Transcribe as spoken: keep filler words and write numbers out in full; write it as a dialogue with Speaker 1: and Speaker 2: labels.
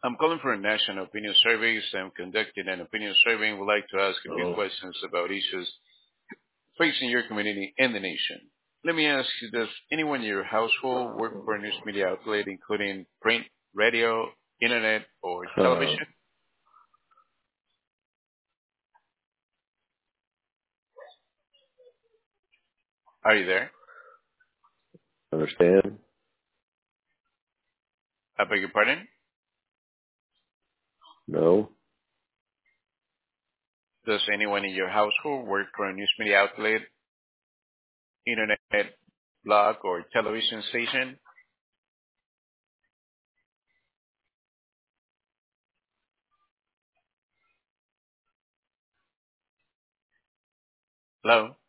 Speaker 1: I'm calling for a national opinion survey. So I'm conducting an opinion survey and would like to ask a few
Speaker 2: Oh,
Speaker 1: questions about issues facing your community and the nation. Let me ask you, does anyone in your household work for a news media outlet, including print, radio, internet, or
Speaker 2: uh,
Speaker 1: television? Are you there?
Speaker 2: understand?
Speaker 1: I beg your pardon?
Speaker 2: No.
Speaker 1: Does anyone in your household work for a news media outlet, internet, blog, or television station? Hello?